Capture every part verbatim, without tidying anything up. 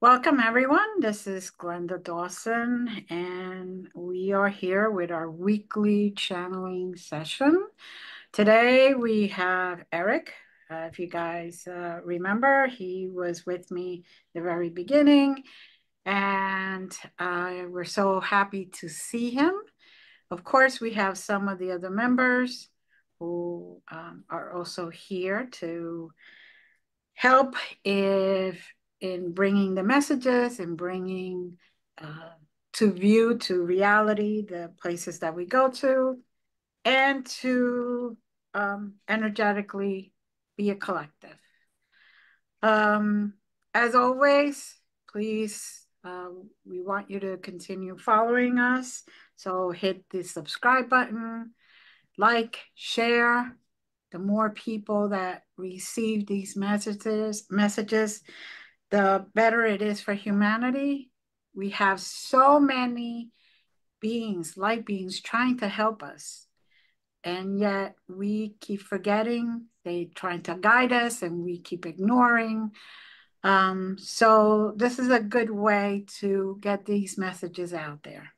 Welcome, everyone. This is Glenda Dawson, and we are here with our weekly channeling session. Today, we have Eric. Uh, if you guys uh, remember, he was with me the very beginning, and uh, we're so happy to see him. Of course, we have some of the other members who um, are also here to help if in bringing the messages and bringing uh, to view to reality the places that we go to and to um, energetically be a collective. Um, as always, please, uh, we want you to continue following us. So hit the subscribe button, like, share. The more people that receive these messages, messages, the better it is for humanity. We have so many beings, light beings, trying to help us. And yet we keep forgetting, they trying to guide us, and we keep ignoring. Um, so this is a good way to get these messages out there.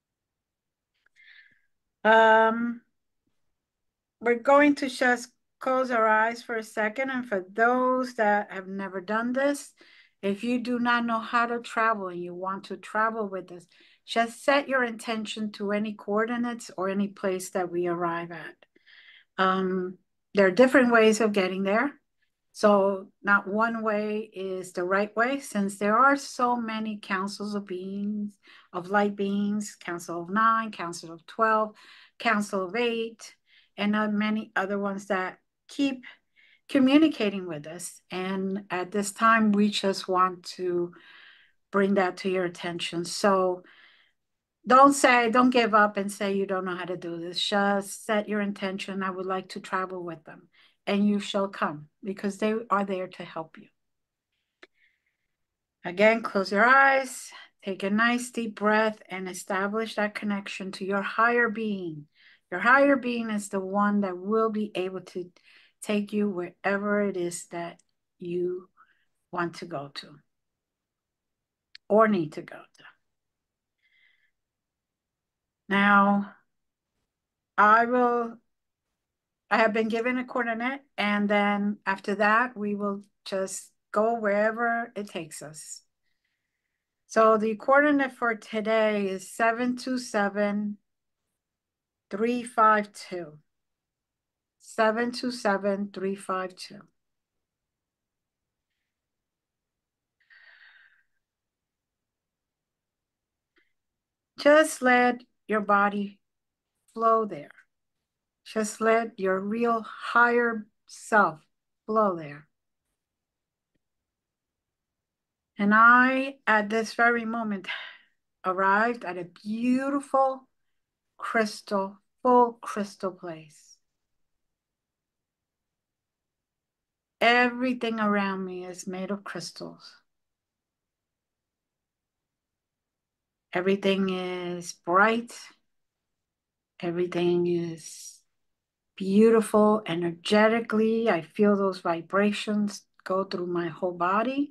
Um, we're going to just close our eyes for a second. And for those that have never done this, if you do not know how to travel and you want to travel with us, just set your intention to any coordinates or any place that we arrive at. Um, there are different ways of getting there. So not one way is the right way, since there are so many councils of beings, of light beings, council of nine, council of twelve, council of eight, and uh, many other ones that keep communicating with us. And at this time, we just want to bring that to your attention. So don't say, don't give up and say you don't know how to do this. Just set your intention. I would like to travel with them, and you shall come because they are there to help you. Again, close your eyes, take a nice deep breath, and establish that connection to your higher being. Your higher being is the one that will be able to take you wherever it is that you want to go to or need to go to. Now, I will I have been given a coordinate, and then after that, we will just go wherever it takes us. So the coordinate for today is seven two seven, three five two. seven two seven, three five two. Just let your body flow there. Just let your real higher self flow there. And I, at this very moment, arrived at a beautiful crystal, full crystal place. Everything around me is made of crystals. Everything is bright. Everything is beautiful energetically. I feel those vibrations go through my whole body.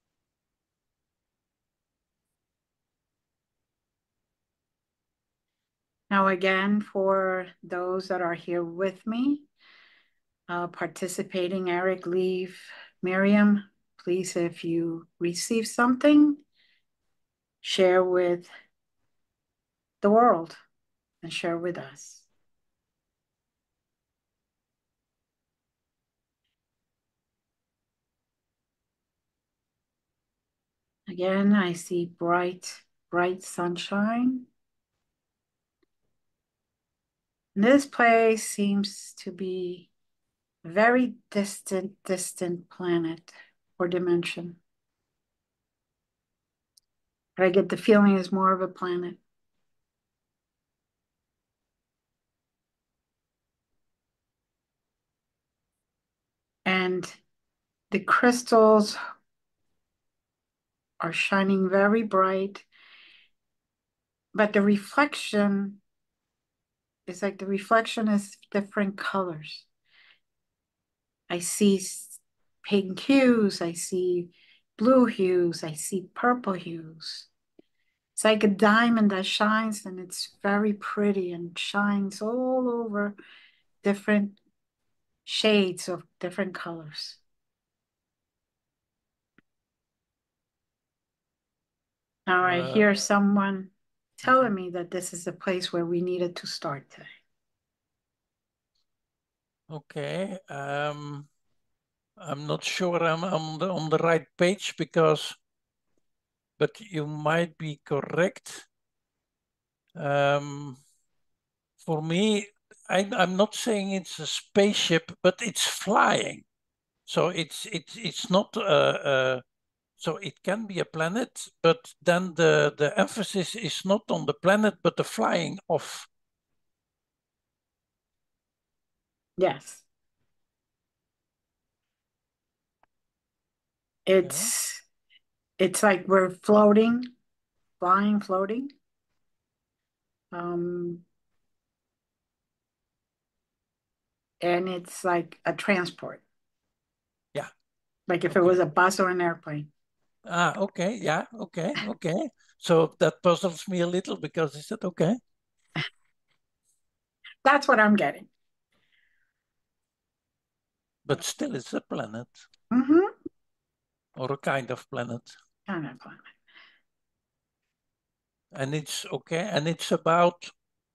Now, again, for those that are here with me, uh, participating, Eric, Leave, Miriam, please, if you receive something, share with the world and share with us. Again, I see bright, bright sunshine. This place seems to be a very distant, distant planet or dimension. But I get the feeling it's more of a planet. And the crystals are shining very bright, but the reflection is like the reflection is different colors. I see pink hues, I see blue hues. I see purple hues. It's like a diamond that shines, and it's very pretty and shines all over different shades of different colors. Now I Uh, hear someone mhm. telling me that this is a place where we needed to start today. Okay. Um, I'm not sure I'm on the, on the right page because, but you might be correct. Um, for me, I, I'm not saying it's a spaceship, but it's flying. So it's it's it's not uh, uh, so it can be a planet, but then the the emphasis is not on the planet, but the flying off. Yes. Yeah. It's it's like we're floating, flying, floating. Um, and it's like a transport, Yeah. like if it Okay. was a bus or an airplane. Ah, okay. Yeah. Okay. Okay. So that puzzles me a little because I said, okay, That's what I'm getting. but still it's a planet Mm-hmm. or a kind of planet. Kind of fun. And it's okay. And it's about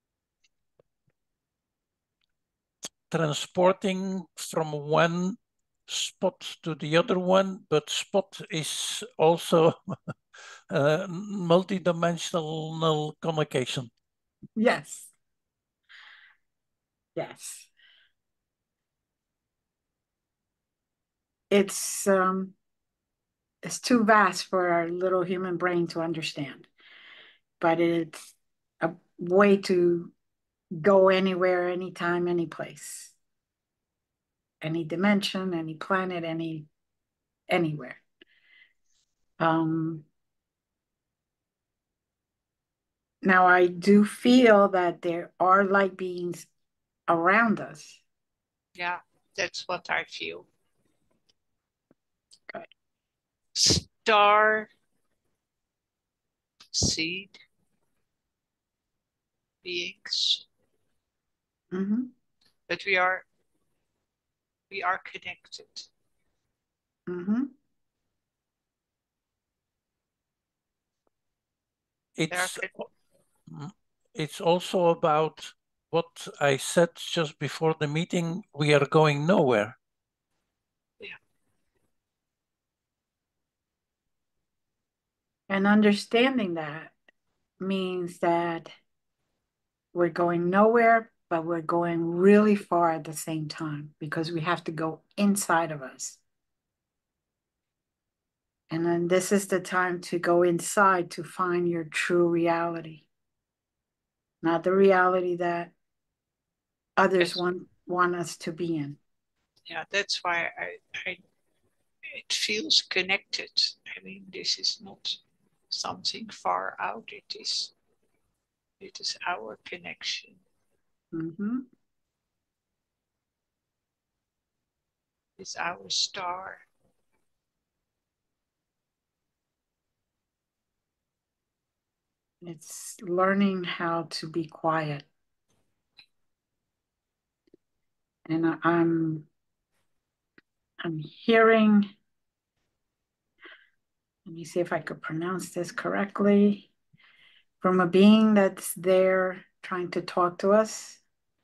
transporting from one spot to the other one, but spot is also a multi-dimensional communication. Yes. Yes. It's um it's too vast for our little human brain to understand, but it's a way to go anywhere, anytime, any place, any dimension, any planet, any anywhere. Um, now I do feel that there are light beings around us. Yeah, that's what I feel. Good. Star seed beings, Mm-hmm. but we are we are connected. Mm-hmm. It's it's also about what I said just before the meeting. We are going nowhere. Yeah. And understanding that means that we're going nowhere, but we're going really far at the same time because we have to go inside of us. And then this is the time to go inside to find your true reality, not the reality that others That's, want, want us to be in. yeah, that's why I, I it feels connected. I mean, this is not something far out. It is it is our connection. Mm-hmm. It's our star. It's learning how to be quiet. And I- I'm I'm hearing, let me see if I could pronounce this correctly, from a being that's there trying to talk to us.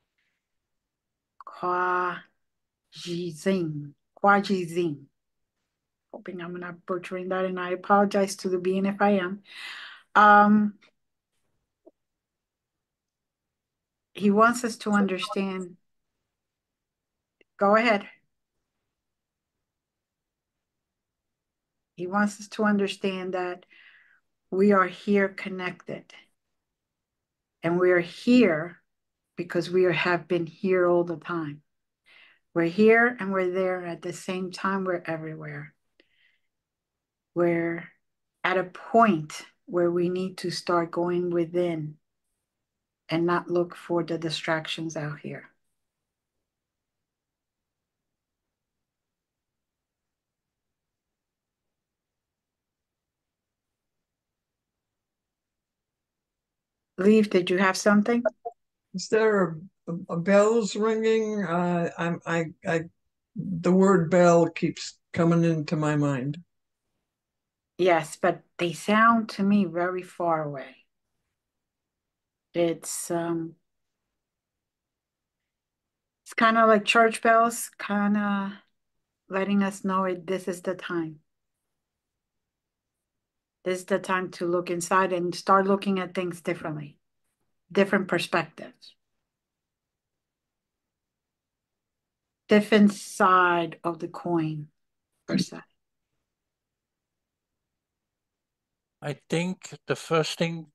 Kwa Jizing. Kwa Jizing. Hoping I'm not butchering that, and I apologize to the being if I am. Um, he wants us to understand. Go ahead. He wants us to understand that we are here connected. And we are here because we are, have been here all the time. We're here and we're there at the same time. We're everywhere. We're at a point where we need to start going within and not look for the distractions out here. Leaf, did you have something? Is there a, a bells ringing? Uh, I'm I I the word bell keeps coming into my mind. Yes, but they sound to me very far away. It's um it's kind of like church bells, kind of letting us know it this is the time. This is the time to look inside and start looking at things differently, different perspectives, different side of the coin, per se. I think the first thing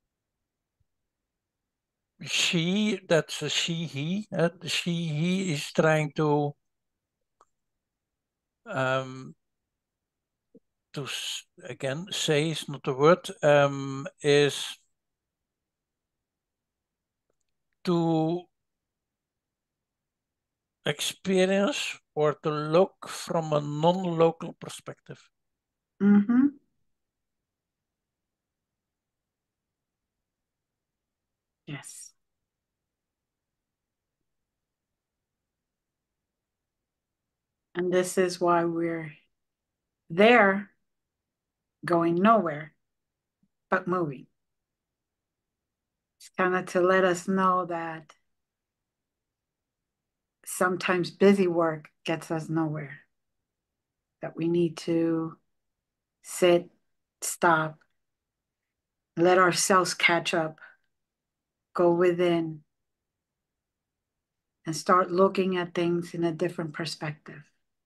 she, that's a she, he, uh, the she, he is trying to, um, to, again, say is not the word, um, is to experience or to look from a non-local perspective. Mm-hmm. Yes. And this is why we're there, going nowhere, but moving. It's kind of to let us know that sometimes busy work gets us nowhere, that we need to sit, stop, let ourselves catch up, go within, and start looking at things in a different perspective.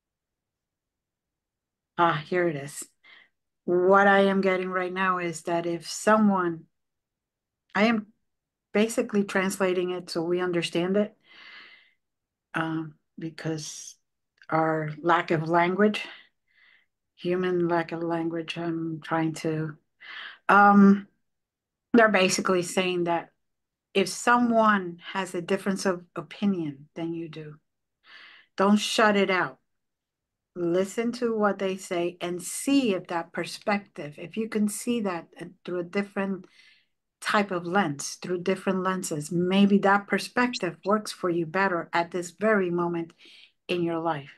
Ah, here it is. What I am getting right now is that if someone, I am basically translating it so we understand it, um, because our lack of language, human lack of language, I'm trying to, um, they're basically saying that if someone has a difference of opinion than you do, don't shut it out. Listen to what they say and see if that perspective, if you can see that through a different type of lens, through different lenses, maybe that perspective works for you better at this very moment in your life.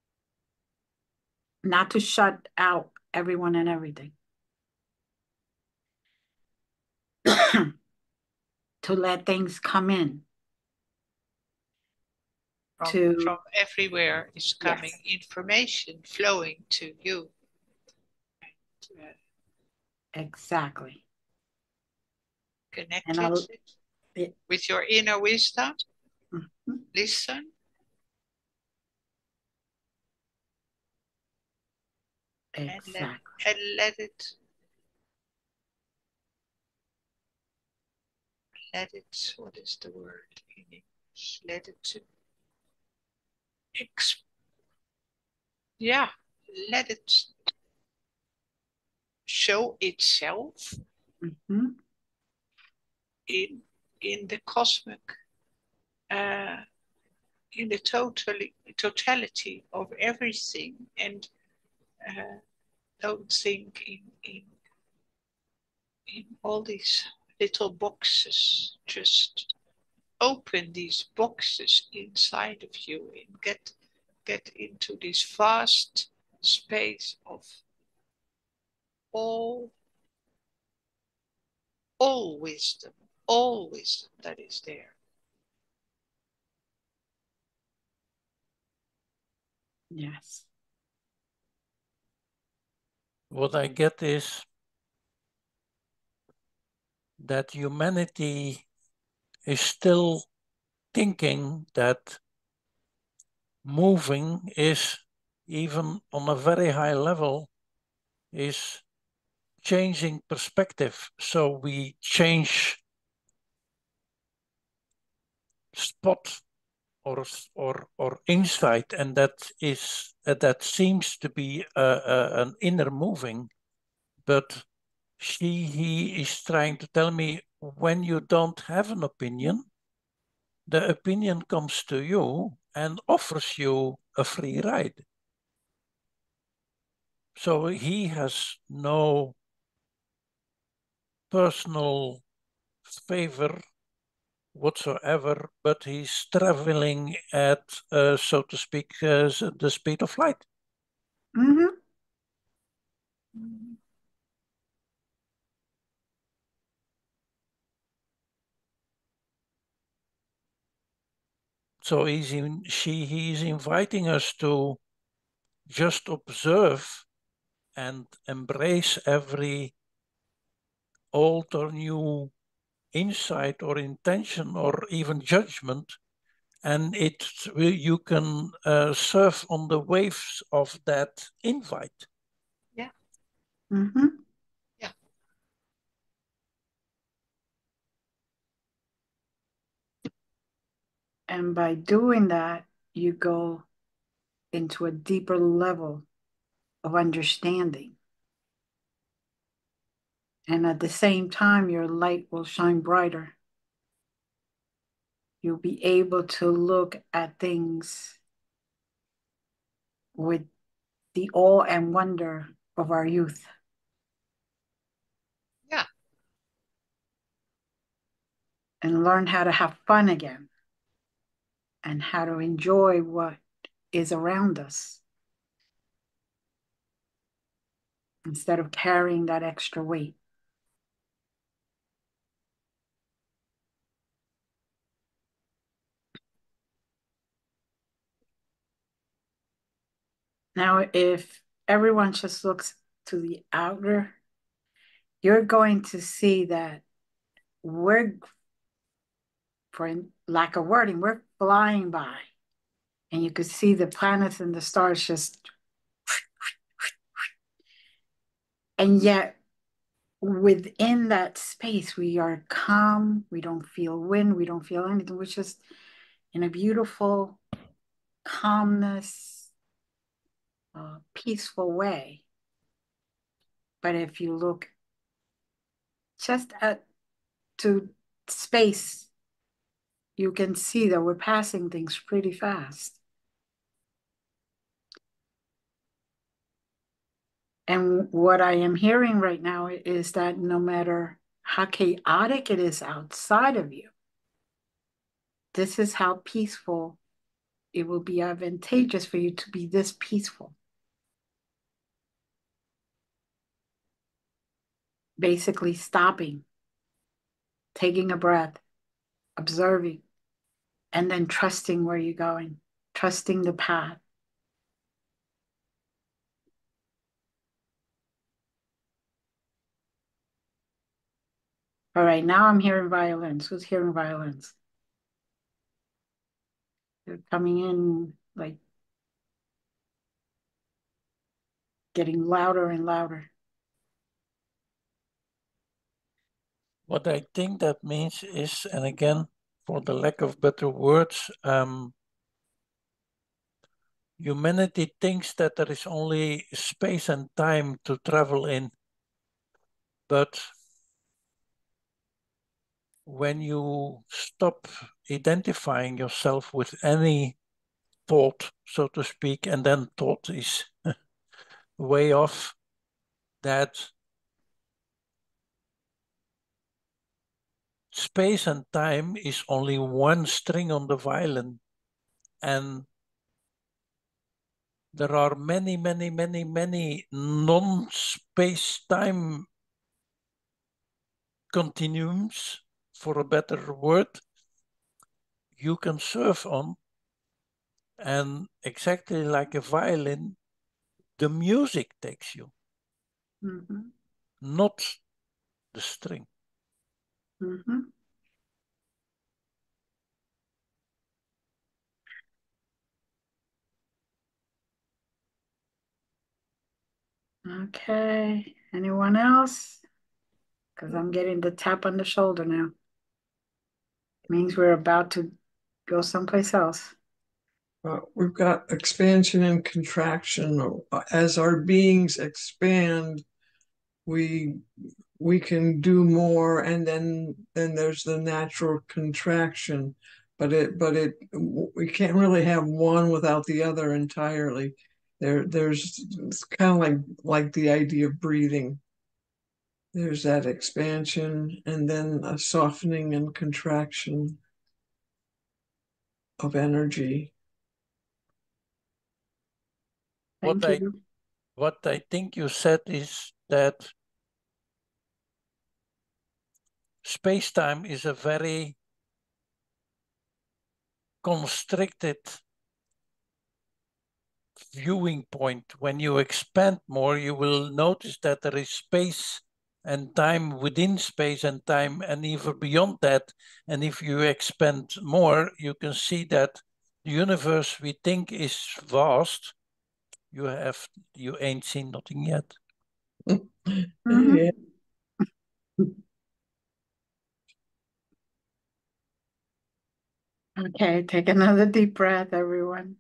Not to shut out everyone and everything. To let things come in. From, to from everywhere is coming yes. information flowing to you. And, uh, Exactly. connect And with I'll, it it, with your inner wisdom. mm-hmm. Listen. Exactly. And let, and let it let it what is the word in English? Let it to exp yeah, let it show itself Mm-hmm. in in the cosmic uh, in the totally totality of everything, and uh, don't think in in in all these little boxes. Just open these boxes inside of you and get get into this vast space of all all wisdom, all wisdom that is there. Yes. What I get is that humanity is still thinking that moving is, even on a very high level, is changing perspective. So we change spot or or or insight, and that is uh, that seems to be uh, uh, an inner moving. But she he is trying to tell me, when you don't have an opinion, the opinion comes to you and offers you a free ride. So he has no personal favor whatsoever, but he's traveling at, uh, so to speak, uh, the speed of light. Mm-hmm. So he's in, she, he's inviting us to just observe and embrace every old or new insight or intention or even judgment, and it you can uh, surf on the waves of that invite. Yeah. Mm-hmm. Yeah. And by doing that, you go into a deeper level of understanding. And at the same time, your light will shine brighter. You'll be able to look at things with the awe and wonder of our youth. Yeah. And learn how to have fun again and how to enjoy what is around us instead of carrying that extra weight. Now, if everyone just looks to the outer, you're going to see that we're, for lack of wording, we're flying by. And you could see the planets and the stars just, and yet within that space, we are calm. We don't feel wind. We don't feel anything. We're just in a beautiful calmness, uh, peaceful way. But if you look just at to space, you can see that we're passing things pretty fast. And what I am hearing right now is that no matter how chaotic it is outside of you, this is how peaceful it will be advantageous for you to be this peaceful. Basically stopping, taking a breath, observing, and then trusting where you're going, trusting the path. All right, now I'm hearing violins. Who's hearing violins? They're coming in like getting louder and louder. What I think that means is, and again, for the lack of better words, um, humanity thinks that there is only space and time to travel in. But when you stop identifying yourself with any thought, so to speak, and then thought is way off, that space and time is only one string on the violin. And there are many, many, many, many non-space-time continuums, for a better word, you can surf on. And exactly like a violin, the music takes you, Mm-hmm. not the string. Mm-hmm. Okay, anyone else? Because I'm getting the tap on the shoulder now. Means we're about to go someplace else. Uh, we've got expansion and contraction. As our beings expand, we we can do more, and then then there's the natural contraction. But it but it we can't really have one without the other entirely. There there's it's kind of like like the idea of breathing. there's that expansion and then a softening and contraction of energy. Thank What I you. what I think you said is that space-time is a very constricted viewing point. When you expand more, you will notice that there is space and time within space and time and even beyond that. And if you expand more, you can see that the universe we think is vast, you have you ain't seen nothing yet. Mm-hmm. Yeah. Okay, take another deep breath, everyone.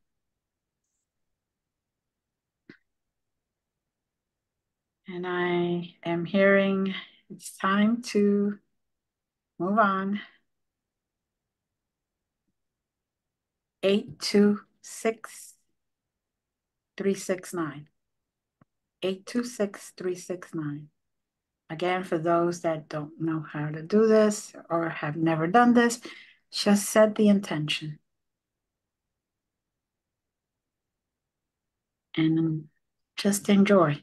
And I am hearing it's time to move on. Eight two six three six nine. Eight two six three six nine. Again, for those that don't know how to do this or have never done this, just set the intention. And just enjoy.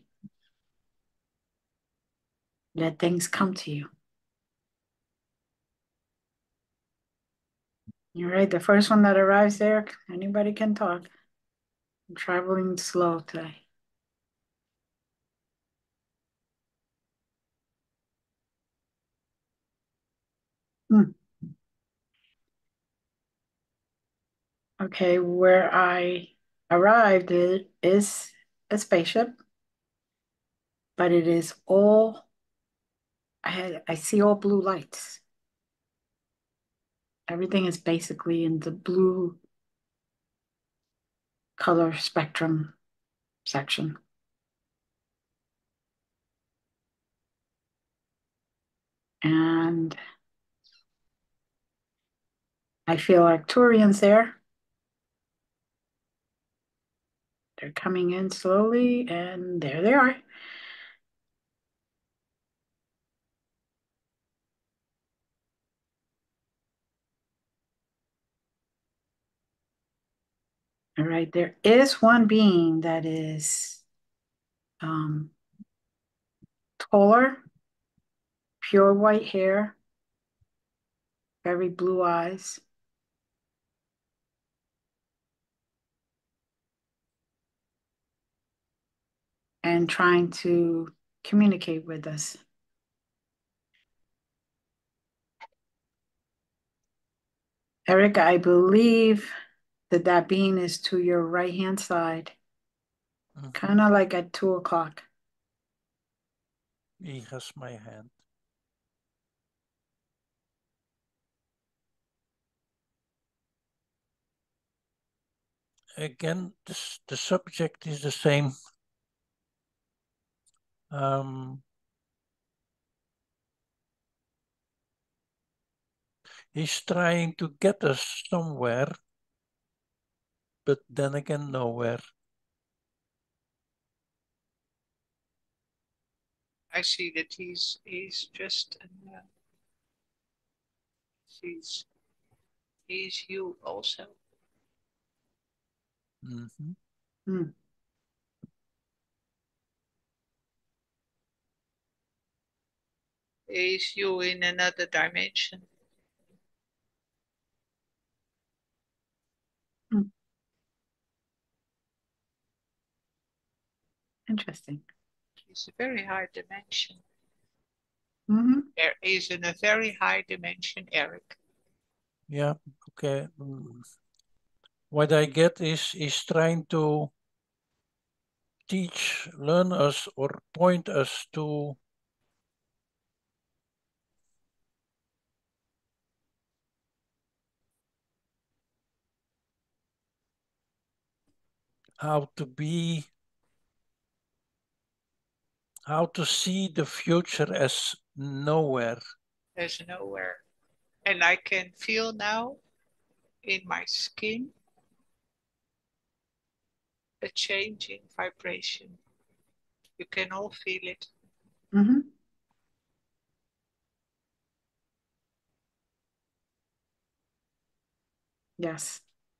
Let things come to you. All right, the first one that arrives there, anybody can talk. I'm traveling slow today. Hmm. Okay, where I arrived it is a spaceship, but it is all, I had, I see all blue lights. Everything is basically in the blue color spectrum section. And I feel Arcturians there. They're coming in slowly, and there they are. All right, there is one being that is um, taller, pure white hair, very blue eyes. And trying to communicate with us. Eric, I believe that that being is to your right-hand side, mm-hmm. Kind of like at two o'clock. He has my hand. Again, this, the subject is the same. Um, he's trying to get us somewhere, but then again, nowhere. I see that he's he's just uh, he's he's you also. Mm-hmm. Mm. Is you in another dimension. Mm. Interesting. It's a very high dimension. Mm-hmm. There is in a very high dimension, Eric. Yeah, okay. What I get is is trying to teach, learn us, or point us to how to be, how to see the future as nowhere. As nowhere. And I can feel now in my skin a change in vibration. You can all feel it. Mm-hmm. Yes.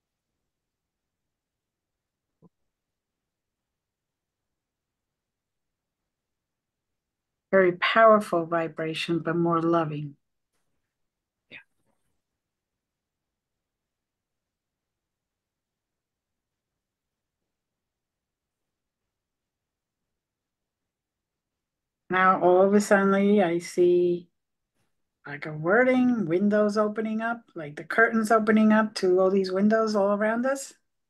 Very powerful vibration, but more loving. Yeah. Now, all of a sudden, I see like a wording, windows opening up, like the curtains opening up to all these windows all around us.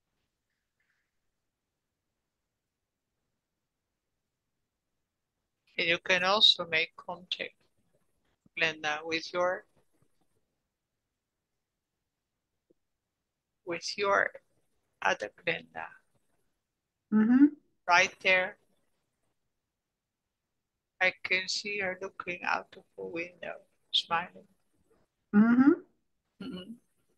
And you can also make contact, Glenda, with your with your other Glenda. Mm-hmm. Right there. I can see her looking out of a window, smiling. Mm-hmm. Mm-hmm.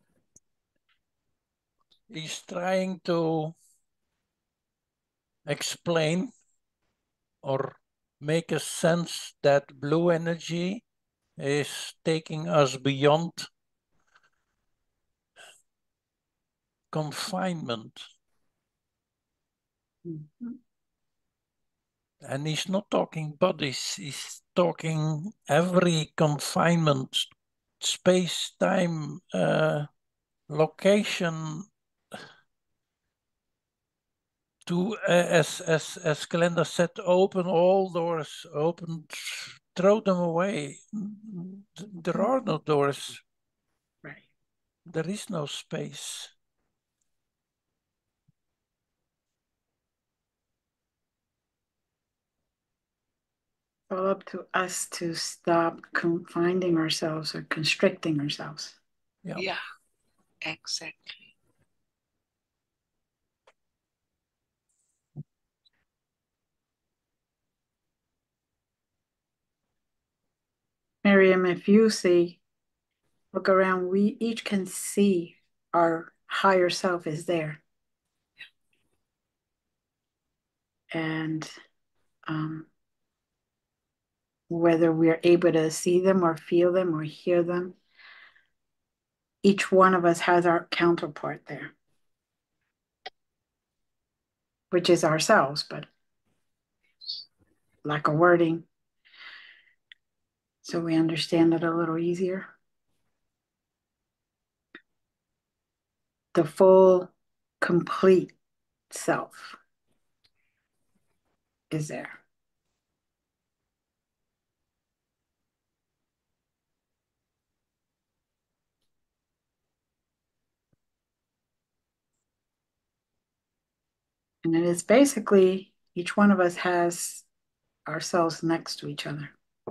He's trying to explain or make a sense that blue energy is taking us beyond confinement. Mm-hmm. And he's not talking bodies, he's talking every confinement, space, time, uh, location, to, uh, as, as, as Glenda said, open all doors, open, throw them away. There are no doors. Right. There is no space. All up to us to stop confining ourselves or constricting ourselves. Yeah. Yeah, exactly. Miriam, if you see, look around, we each can see our higher self is there. And um, whether we're able to see them or feel them or hear them, each one of us has our counterpart there, which is ourselves, but like a wording. So we understand it a little easier. The full, complete self is there. And it is basically each one of us has ourselves next to each other.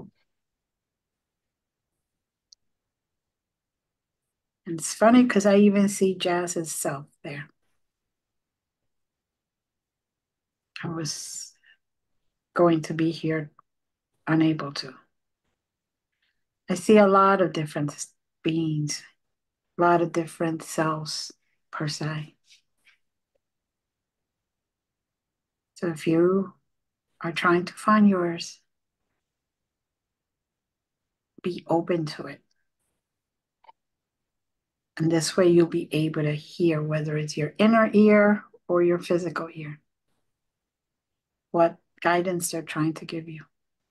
And it's funny because I even see Jazz's self there. I was going to be here, unable to. I see a lot of different beings, a lot of different selves per se. So if you are trying to find yours, be open to it. And this way you'll be able to hear, whether it's your inner ear or your physical ear, what guidance they're trying to give you.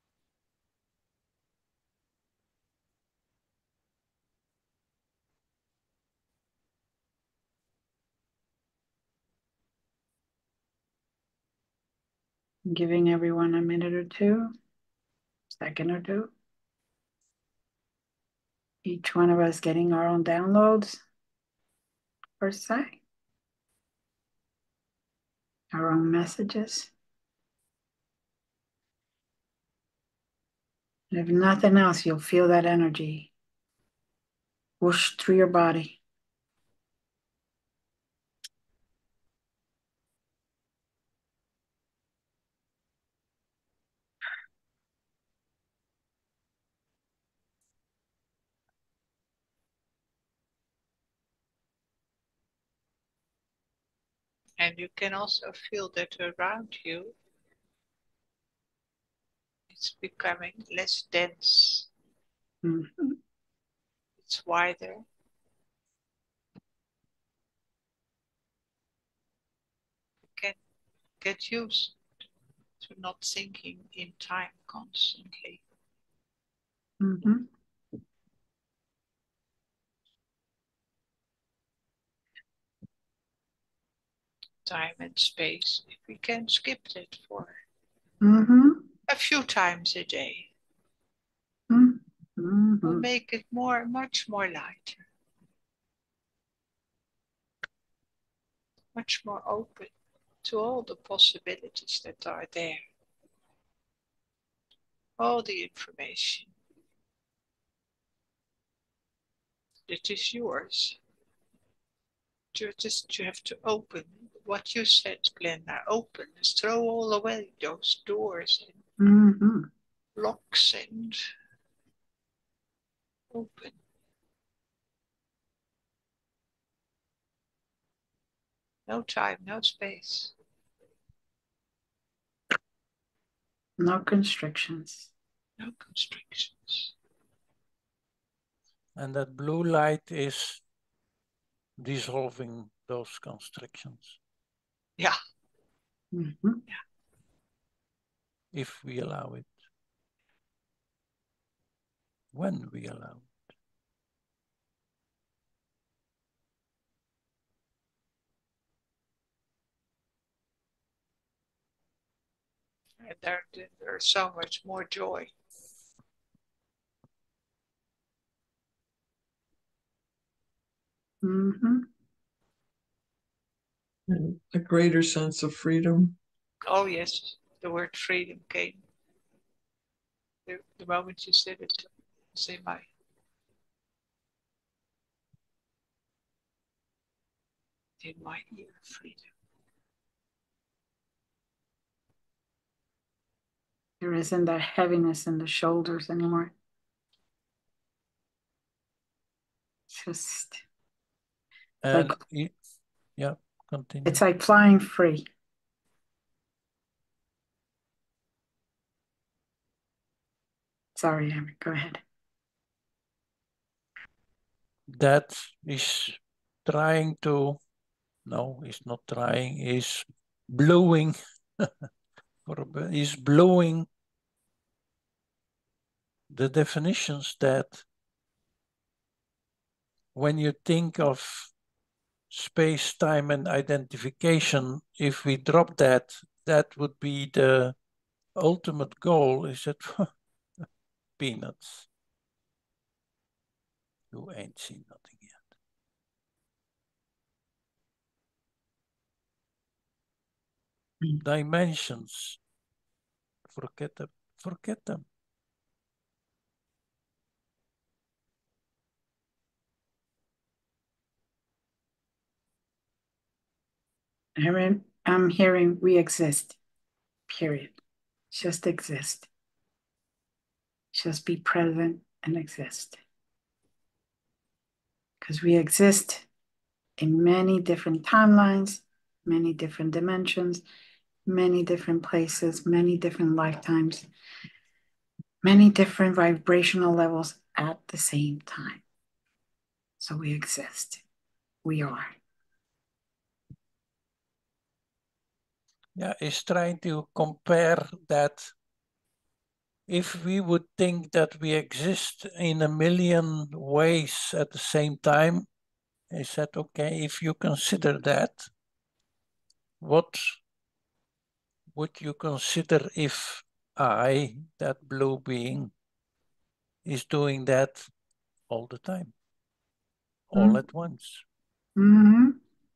I'm giving everyone a minute or two, second or two. Each one of us getting our own downloads per se, our own messages. And if nothing else, you'll feel that energy whoosh through your body. And you can also feel that around you, it's becoming less dense. Mm-hmm. It's wider. get used to not thinking in time constantly. Mm-hmm. Time and space, if we can skip it for Mm-hmm. a few times a day, Mm-hmm. will make it more, much more lighter, much more open to all the possibilities that are there, all the information that is yours. You just you have to open what you said, Glenda. Open, just throw all away those doors and Mm-hmm. locks and open. No time, no space. No constrictions. No constrictions. And that blue light is dissolving those constrictions. Yeah. Mm-hmm. Yeah. If we allow it. When we allow it. And there, there's so much more joy. Mm-hmm. And a greater sense of freedom. Oh yes, the word freedom came. The, the moment you said it, it's in my in my ear, freedom. There isn't that heaviness in the shoulders anymore. Just And like, it, yeah, continue. it's like flying free. Sorry, Amy, go ahead. That is trying to, no, he's not trying, he's blowing, he's blowing the definitions that when you think of space, time, and identification, if we drop that, that would be the ultimate goal. Is that peanuts? You ain't seen nothing yet. Mm. Dimensions, forget them, forget them. Aaron, I'm hearing we exist, period. Just exist. Just be present and exist. Because we exist in many different timelines, many different dimensions, many different places, many different lifetimes, many different vibrational levels at the same time. So we exist. We are. Yeah, is trying to compare that. If we would think that we exist in a million ways at the same time, is that okay? If you consider that, what would you consider if I, that blue being, is doing that all the time, all mm-hmm. at once? Mm-hmm.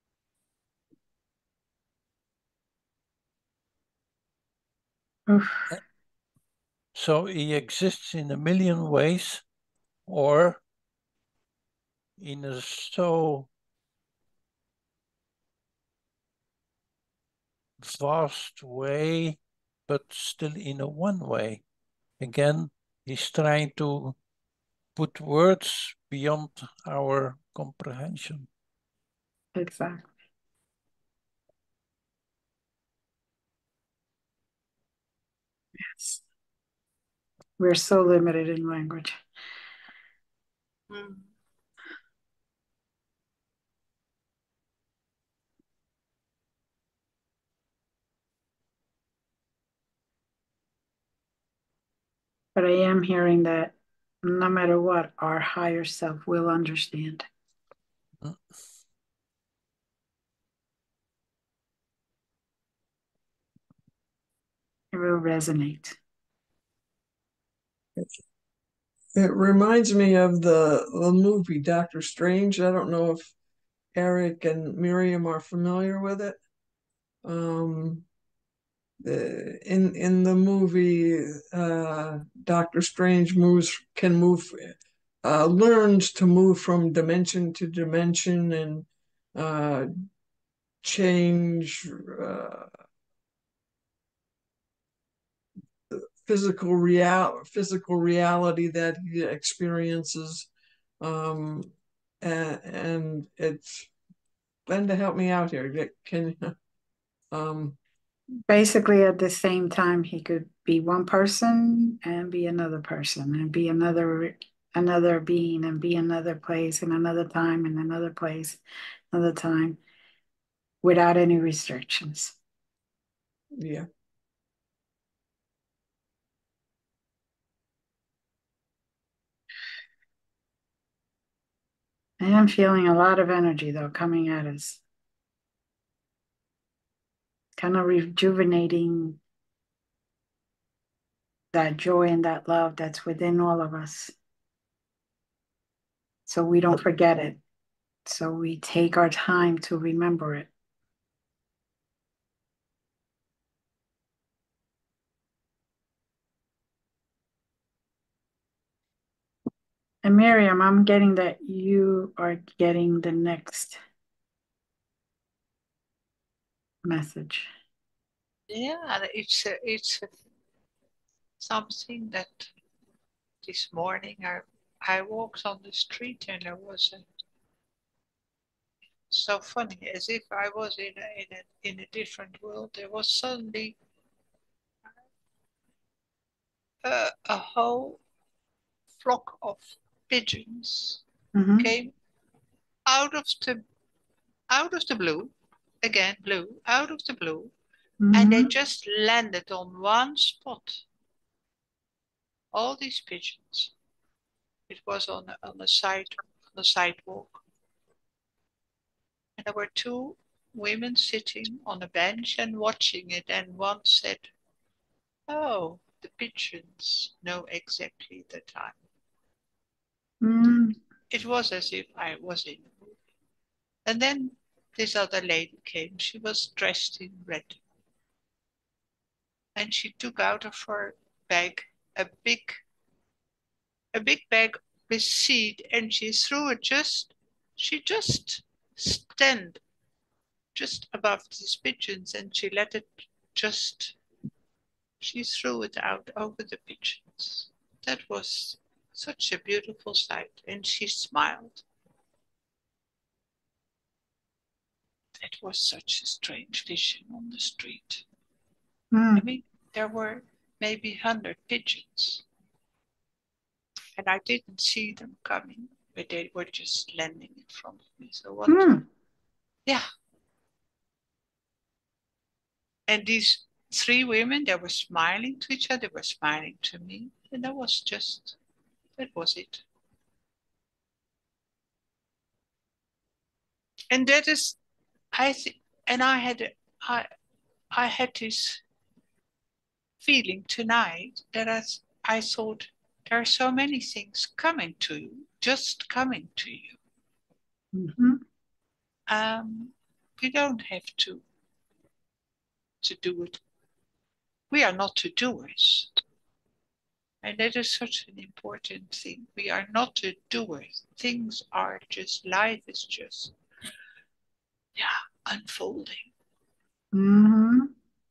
Oof. So he exists in a million ways, or in a so vast way, but still in a one way. Again, he's trying to put words beyond our comprehension. Exactly. Yes. We're so limited in language. Mm. But I am hearing that no matter what, our higher self will understand. Mm. It will resonate. It reminds me of the, the movie Doctor Strange. I don't know if Eric and Miriam are familiar with it. Um, the, in in the movie, uh, Doctor Strange moves can move, uh, learns to move from dimension to dimension and uh, change uh, physical real physical reality that he experiences. Um, and, and it's Glenda, help me out here. Can um Basically, at the same time, he could be one person and be another person and be another another being and be another place and another time and another place, another time, without any restrictions. yeah. I am feeling a lot of energy though coming at us. Kind of rejuvenating that joy and that love that's within all of us. So we don't forget it. So we take our time to remember it. And Miriam, I'm getting that you are getting the next message. Yeah, it's a, it's a, something that this morning I I walked on the street and there was a, so funny, as if I was in a, in a in a different world. There was suddenly a, a whole flock of pigeons Mm-hmm. came out of the out of the blue, again blue, out of the blue, and they Mm-hmm. just landed on one spot. All these pigeons. It was on the, on the side on the sidewalk, and there were two women sitting on a bench and watching it. And one said, "Oh, the pigeons know exactly the time." Mm-hmm. It was as if I was in a movie. And then this other lady came. She was dressed in red, and she took out of her bag a big a big bag with seed, and she threw it just she just stand just above these pigeons, and she let it just she threw it out over the pigeons. That was such a beautiful sight, and she smiled. That was such a strange vision on the street. I mean, there were maybe a hundred pigeons, and I didn't see them coming, but they were just landing in front of me. So what? Mm. Yeah. And these three women, they were smiling to each other, they were smiling to me, and that was just, that was it. And that is, I think, and I had, I, I had this feeling tonight that I, I thought there are so many things coming to you, just coming to you. Mm-hmm. Um, we don't have to to do it. We are not to doers. And that is such an important thing. We are not to doers. Things are just, life is just, yeah, unfolding. Mm-hmm.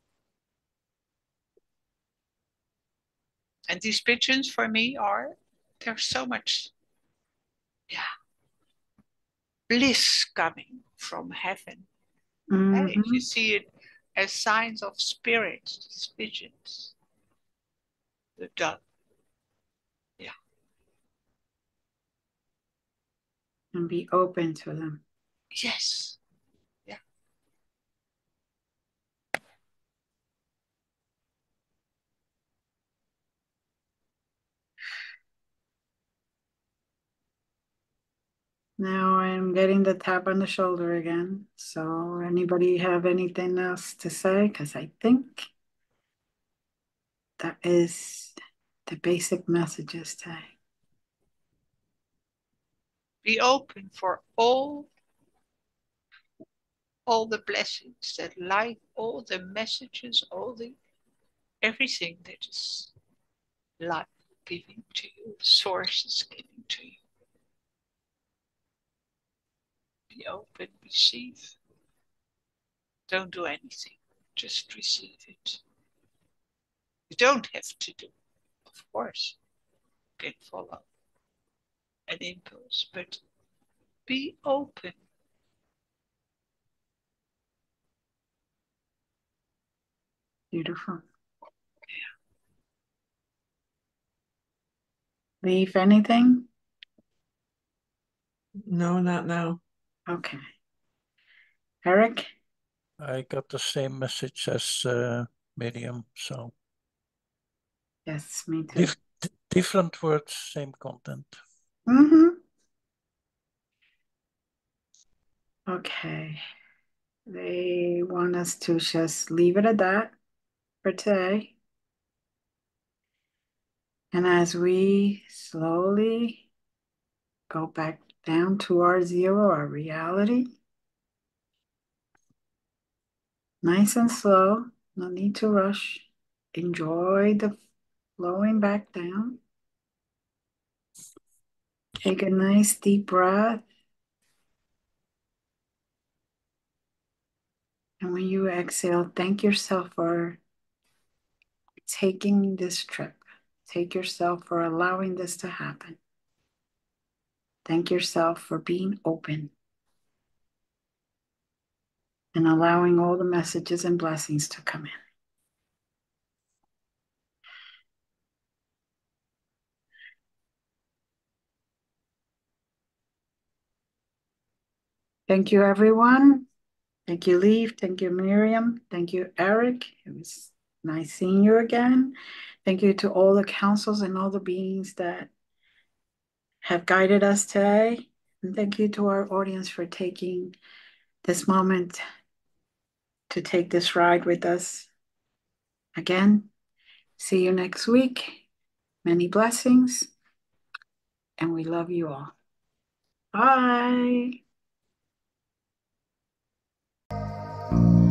And these pigeons for me are, there's so much, yeah, bliss coming from heaven. Mm-hmm. Hey, if you see it as signs of spirit, these pigeons, the dove, yeah. And be open to them. Yes. Yeah. Now I'm getting the tap on the shoulder again. So anybody have anything else to say? Because I think that is the basic messages today. Be open for all, all the blessings that life, all the messages, all the everything that is life giving to you, source is giving to you. Be open, receive. Don't do anything, just receive it. You don't have to do, of course, you can follow an impulse, but be open. Beautiful. Leave anything? No, not now. Okay. Eric? I got the same message as uh, Miriam, so. Yes, me too. Dif different words, same content. Mm-hmm. Okay. They want us to just leave it at that for today. And as we slowly go back down to our zero, our reality, nice and slow, no need to rush. Enjoy the flowing back down. Take a nice deep breath. And when you exhale, thank yourself for taking this trip. Take yourself for allowing this to happen. Thank yourself for being open and allowing all the messages and blessings to come in. Thank you, everyone. Thank you, Leaf. Thank you, Miriam. Thank you, Eric. It was nice seeing you again. Thank you to all the councils and all the beings that have guided us today. And thank you to our audience for taking this moment to take this ride with us. Again, see you next week. Many blessings. And we love you all. Bye.